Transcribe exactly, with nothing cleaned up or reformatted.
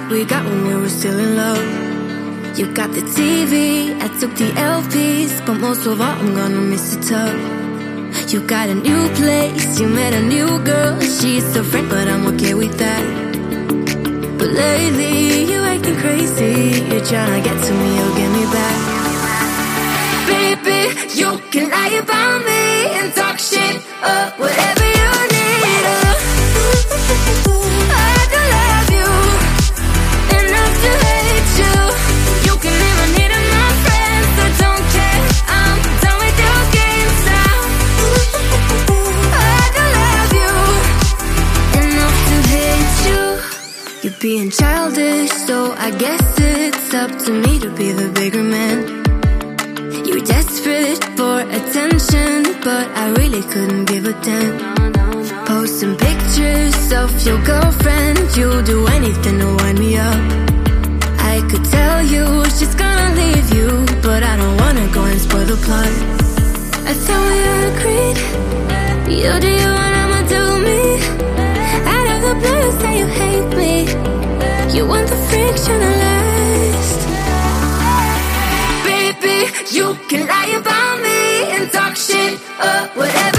we got when we were still in love. You got the T V, I took the L Ps, but most of all I'm gonna miss the tub. You got a new place, you met a new girl. She's different, but I'm okay with that. But lately, you acting crazy. You're trying to get to me, you'll get me back. Baby, you can lie about me and talk shit up, whatever you need. uh. I don't love you enough to hate you. You can even hit on my friends, I don't care. I'm done with your games now. I don't love you enough to hate you. You're being childish, so I guess it's up to me to be the bigger man. You're desperate for attention, but I really couldn't give a damn. Posting pictures of your girlfriend, you'll do anything to wind me up. I could tell you she's gonna leave you, but I don't wanna go and spoil the plot. I thought we all agreed, you do you and I'ma do me. Out of the blue you say you hate me, you want the friction to last. Baby, you can lie about me and talk shit up, whatever